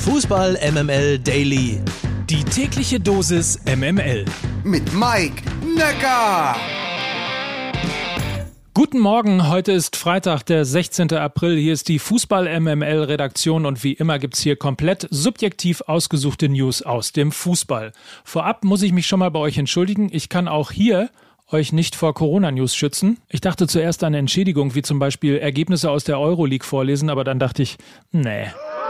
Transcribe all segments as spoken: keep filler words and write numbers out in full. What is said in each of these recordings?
Fußball M M L Daily. Die tägliche Dosis M M L. Mit Mike Nöcker. Guten Morgen, heute ist Freitag, der sechzehnten April. Hier ist die Fußball-M M L-Redaktion und wie immer gibt's hier komplett subjektiv ausgesuchte News aus dem Fußball. Vorab muss ich mich schon mal bei euch entschuldigen. Ich kann auch hier euch nicht vor Corona-News schützen. Ich dachte zuerst an eine Entschädigung, wie zum Beispiel Ergebnisse aus der Euroleague vorlesen, aber dann dachte ich, nee.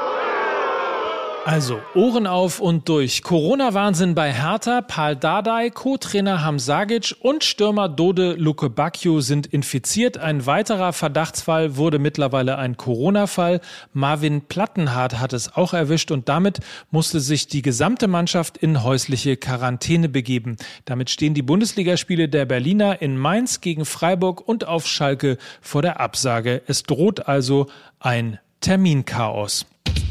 Also, Ohren auf und durch. Corona-Wahnsinn bei Hertha, Pal Dardai, Co-Trainer Hamzagic und Stürmer Dode Lukebakio sind infiziert. Ein weiterer Verdachtsfall wurde mittlerweile ein Corona-Fall. Marvin Plattenhardt hat es auch erwischt und damit musste sich die gesamte Mannschaft in häusliche Quarantäne begeben. Damit stehen die Bundesligaspiele der Berliner in Mainz gegen Freiburg und auf Schalke vor der Absage. Es droht also ein Terminchaos.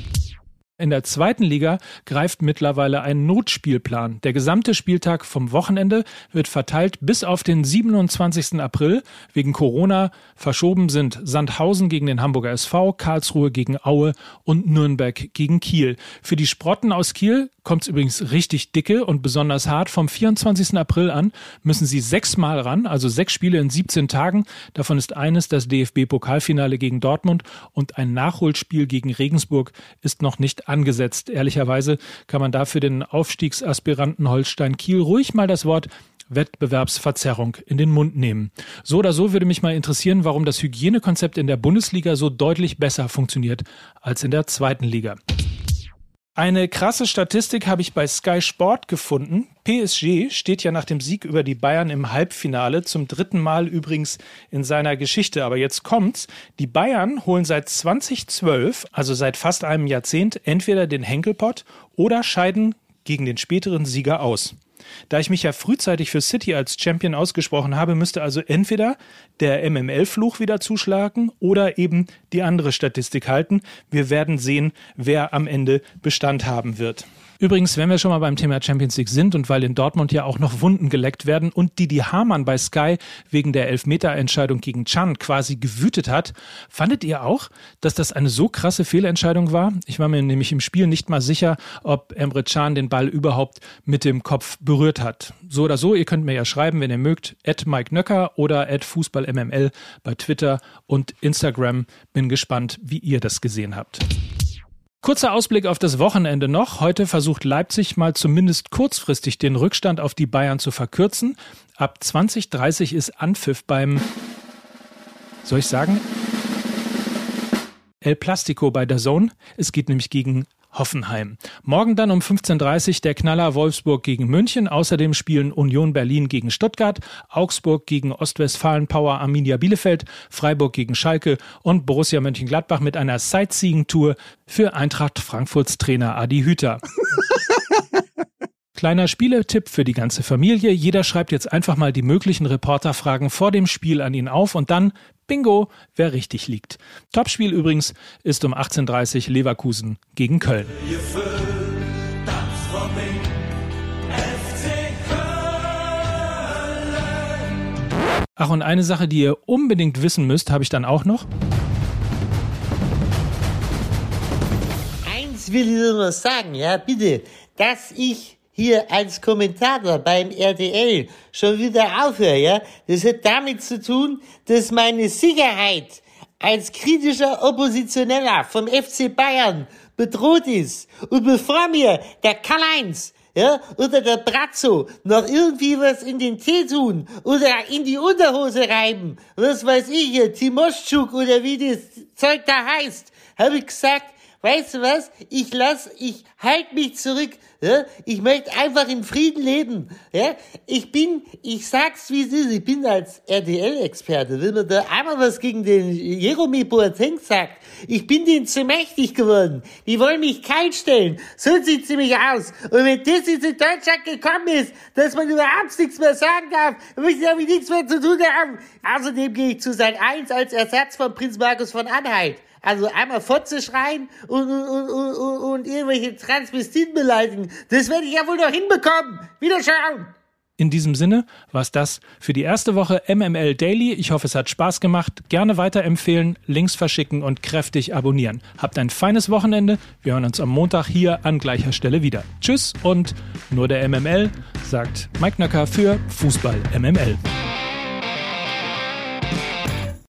In der zweiten Liga greift mittlerweile ein Notspielplan. Der gesamte Spieltag vom Wochenende wird verteilt bis auf den siebenundzwanzigsten April. Wegen Corona verschoben sind Sandhausen gegen den Hamburger S V, Karlsruhe gegen Aue und Nürnberg gegen Kiel. Für die Sprotten aus Kiel kommt es übrigens richtig dicke und besonders hart. Vom vierundzwanzigsten April an müssen sie sechsmal ran, also sechs Spiele in siebzehn Tagen. Davon ist eines das D F B-Pokalfinale gegen Dortmund und ein Nachholspiel gegen Regensburg ist noch nicht angesetzt. Ehrlicherweise kann man dafür den Aufstiegsaspiranten Holstein Kiel ruhig mal das Wort Wettbewerbsverzerrung in den Mund nehmen. So oder so würde mich mal interessieren, warum das Hygienekonzept in der Bundesliga so deutlich besser funktioniert als in der zweiten Liga. Eine krasse Statistik habe ich bei Sky Sport gefunden. P S G steht ja nach dem Sieg über die Bayern im Halbfinale, zum dritten Mal übrigens in seiner Geschichte. Aber jetzt kommt's, die Bayern holen seit zweitausendzwölf, also seit fast einem Jahrzehnt, entweder den Henkelpott oder scheiden gegen den späteren Sieger aus. Da ich mich ja frühzeitig für City als Champion ausgesprochen habe, müsste also entweder der M M L-Fluch wieder zuschlagen oder eben die andere Statistik halten. Wir werden sehen, wer am Ende Bestand haben wird. Übrigens, wenn wir schon mal beim Thema Champions League sind und weil in Dortmund ja auch noch Wunden geleckt werden und Didi Hamann bei Sky wegen der Elfmeterentscheidung gegen Can quasi gewütet hat, fandet ihr auch, dass das eine so krasse Fehlentscheidung war? Ich war mir nämlich im Spiel nicht mal sicher, ob Emre Can den Ball überhaupt mit dem Kopf berührt hat. So oder so, ihr könnt mir ja schreiben, wenn ihr mögt, at Mike Nöcker oder at Fußball M M L bei Twitter und Instagram. Bin gespannt, wie ihr das gesehen habt. Kurzer Ausblick auf das Wochenende noch. Heute versucht Leipzig mal zumindest kurzfristig den Rückstand auf die Bayern zu verkürzen. Ab zwanzig Uhr dreißig ist Anpfiff beim, soll ich sagen, El Plastico bei DAZN. Es geht nämlich gegen Hoffenheim. Morgen dann um fünfzehn Uhr dreißig der Knaller Wolfsburg gegen München. Außerdem spielen Union Berlin gegen Stuttgart, Augsburg gegen Ostwestfalen Power Arminia Bielefeld, Freiburg gegen Schalke und Borussia Mönchengladbach mit einer Sightseeing-Tour für Eintracht Frankfurts Trainer Adi Hütter. Kleiner Spieletipp für die ganze Familie. Jeder schreibt jetzt einfach mal die möglichen Reporterfragen vor dem Spiel an ihn auf und dann Bingo, wer richtig liegt. Topspiel übrigens ist um achtzehn Uhr dreißig Leverkusen gegen Köln. Ach, und eine Sache, die ihr unbedingt wissen müsst, habe ich dann auch noch. Eins will ich nur noch sagen, ja, bitte, dass ich hier als Kommentator beim R T L schon wieder aufhöre, ja, das hat damit zu tun, dass meine Sicherheit als kritischer Oppositioneller vom F C Bayern bedroht ist. Und bevor mir der Karl-Heinz, ja, oder der Brazzo noch irgendwie was in den Tee tun oder in die Unterhose reiben, was weiß ich hier, Timoschuk oder wie das Zeug da heißt, habe ich gesagt, weißt du was, ich lass, ich halt mich zurück, ja, ich möchte einfach in Frieden leben, ja, ich bin, ich sag's wie es ist, ich bin als R T L-Experte, wenn man da einmal was gegen den Jeremy Boateng sagt, ich bin denen zu mächtig geworden, die wollen mich kalt stellen, so sieht's nämlich aus, und wenn das jetzt in Deutschland gekommen ist, dass man überhaupt nichts mehr sagen darf, dann möchte ich damit nichts mehr zu tun haben. Außerdem gehe ich zu Sat eins als Ersatz von Prinz Markus von Anhalt. Also einmal Fotze schreien und, und, und, und, und irgendwelche Transvestiten beleidigen. Das werde ich ja wohl noch hinbekommen. Wiederschauen. In diesem Sinne war's das für die erste Woche M M L Daily. Ich hoffe, es hat Spaß gemacht. Gerne weiterempfehlen, Links verschicken und kräftig abonnieren. Habt ein feines Wochenende. Wir hören uns am Montag hier an gleicher Stelle wieder. Tschüss und nur der M M L, sagt Mike Nöcker für Fußball M M L.